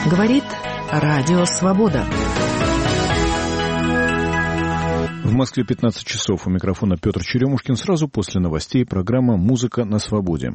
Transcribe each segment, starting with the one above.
Говорит Радио Свобода. В Москве 15 часов. У микрофона Петр Черемушкин. Сразу после новостей программа «Музыка на свободе».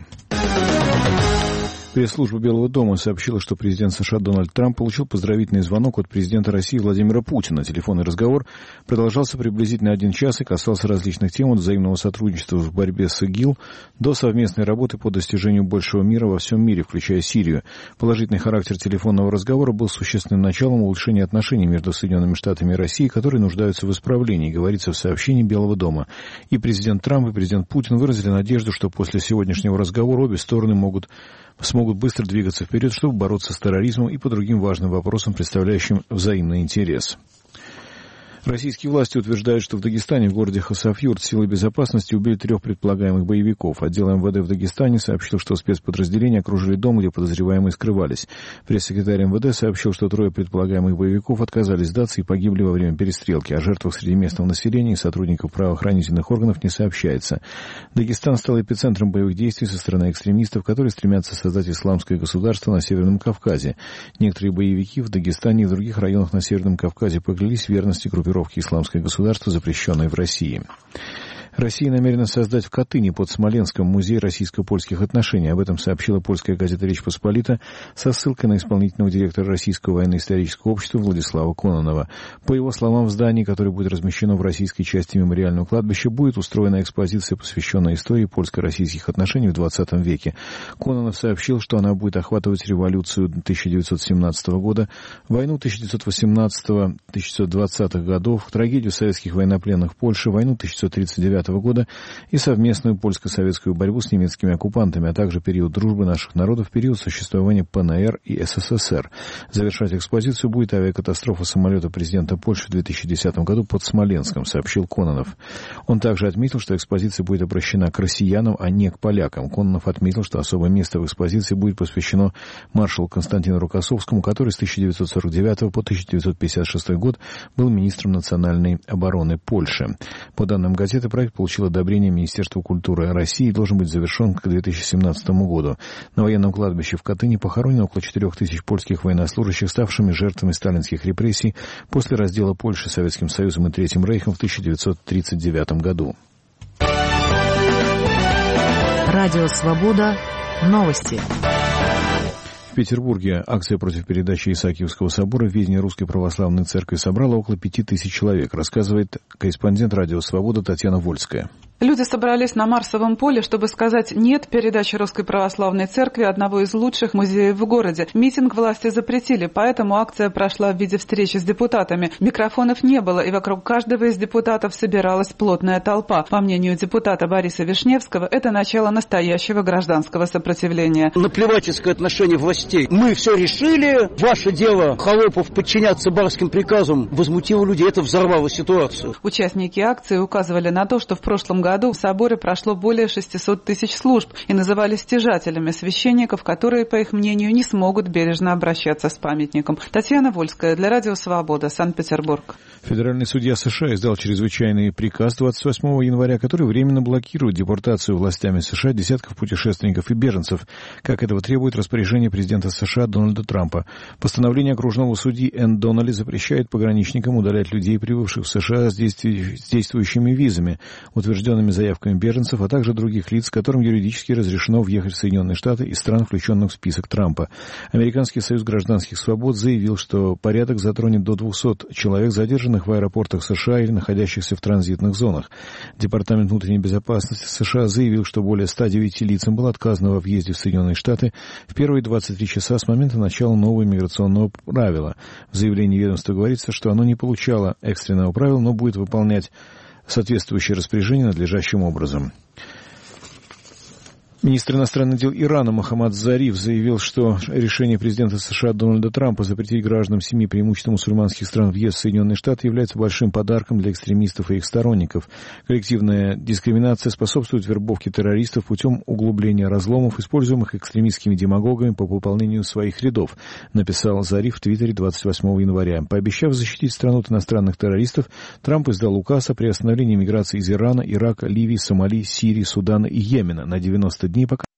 Пресс-служба Белого дома сообщила, что президент США Дональд Трамп получил поздравительный звонок от президента России Владимира Путина. Телефонный разговор продолжался приблизительно 1 час и касался различных тем от взаимного сотрудничества в борьбе с ИГИЛ до совместной работы по достижению большего мира во всем мире, включая Сирию. Положительный характер телефонного разговора был существенным началом улучшения отношений между Соединенными Штатами и Россией, которые нуждаются в исправлении, говорится в сообщении Белого дома. И президент Трамп, и президент Путин выразили надежду, что после сегодняшнего разговора обе стороны смогут быстро двигаться вперед, чтобы бороться с терроризмом и по другим важным вопросам, представляющим взаимный интерес. Российские власти утверждают, что в Дагестане, в городе Хасавюрт, силы безопасности убили 3 предполагаемых боевиков. Отдел МВД в Дагестане сообщил, что спецподразделения окружили дом, где подозреваемые скрывались. Пресс-секретарь МВД сообщил, что 3 предполагаемых боевиков отказались сдаться и погибли во время перестрелки. О жертвах среди местного населения и сотрудников правоохранительных органов не сообщается. Дагестан стал эпицентром боевых действий со стороны экстремистов, которые стремятся создать исламское государство на Северном Кавказе. Некоторые боевики в Дагестане и в других районах на Северном Кавказе поклялись в верности группировки «Исламское государство», запрещенной в России. Россия намерена создать в Катыни под Смоленском музей российско-польских отношений. Об этом сообщила польская газета «Речь Посполита» со ссылкой на исполнительного директора Российского военно-исторического общества Владислава Кононова. По его словам, в здании, которое будет размещено в российской части мемориального кладбища, будет устроена экспозиция, посвященная истории польско-российских отношений в 20 веке. Кононов сообщил, что она будет охватывать революцию 1917 года, войну 1918-1920 годов, трагедию советских военнопленных в Польше, войну 1939 года и совместную польско-советскую борьбу с немецкими оккупантами, а также период дружбы наших народов, период существования ПНР и СССР. Завершать экспозицию будет авиакатастрофа самолета президента Польши в 2010 году под Смоленском, сообщил Кононов. Он также отметил, что экспозиция будет обращена к россиянам, а не к полякам. Кононов отметил, что особое место в экспозиции будет посвящено маршалу Константину Рокоссовскому, который с 1949 по 1956 год был министром национальной обороны Польши. По данным газеты, проект получил одобрение Министерства культуры России и должен быть завершен к 2017 году. На военном кладбище в Катыни похоронено около 4000 польских военнослужащих, ставшими жертвами сталинских репрессий после раздела Польши Советским Союзом и Третьим Рейхом в 1939 году. Радио Свобода. Новости. В Петербурге акция против передачи Исаакиевского собора в ведение Русской Православной Церкви собрала около 5000 человек, рассказывает корреспондент Радио Свобода Татьяна Вольская. Люди собрались на Марсовом поле, чтобы сказать «нет» передаче Русской Православной Церкви одного из лучших музеев в городе. Митинг власти запретили, поэтому акция прошла в виде встречи с депутатами. Микрофонов не было, и вокруг каждого из депутатов собиралась плотная толпа. По мнению депутата Бориса Вишневского, это начало настоящего гражданского сопротивления. Наплевательское отношение властей. Мы все решили, ваше дело, холопов, подчиняться барским приказам, возмутило людей, это взорвало ситуацию. Участники акции указывали на то, что в прошлом году в соборе прошло более 600 тысяч служб и называли стяжателями священников, которые, по их мнению, не смогут бережно обращаться с памятником. Татьяна Вольская для Радио Свобода, Санкт-Петербург. Федеральный судья США издал чрезвычайный приказ 28 января, который временно блокирует депортацию властями США десятков путешественников и беженцев, как этого требует распоряжение президента США Дональда Трампа. Постановление окружного судьи Энн Доннелли запрещает пограничникам удалять людей, прибывших в США с действующими визами, утвержденными заявками беженцев, а также других лиц, которым юридически разрешено въехать в Соединенные Штаты из стран, включенных в список Трампа. Американский союз гражданских свобод заявил, что порядок затронет до 200 человек, задержанных в аэропортах США или находящихся в транзитных зонах. Департамент внутренней безопасности США заявил, что более 109 лицам было отказано во въезде в Соединенные Штаты в первые 23 часа с момента начала нового миграционного правила. В заявлении ведомства говорится, что оно не получало экстренного правила, но будет выполнять соответствующее распоряжение надлежащим образом. Министр иностранных дел Ирана Мохаммад Зариф заявил, что решение президента США Дональда Трампа запретить гражданам 7 преимущественно мусульманских стран въезд в Соединенные Штаты является большим подарком для экстремистов и их сторонников. Коллективная дискриминация способствует вербовке террористов путем углубления разломов, используемых экстремистскими демагогами по пополнению своих рядов, написал Зариф в Твиттере 28 января. Пообещав защитить страну от иностранных террористов, Трамп издал указ о приостановлении миграции из Ирана, Ирака, Ливии, Сомали, Сирии, Судана и Йемена на 90 дней, пока